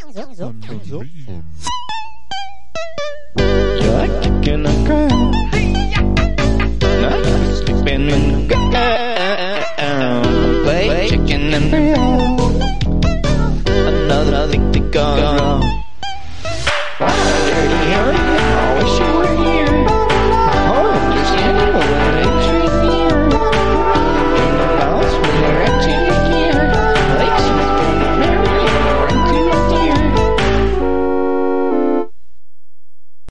You're kicking the ground. Not sleeping in the ground. Play chicken and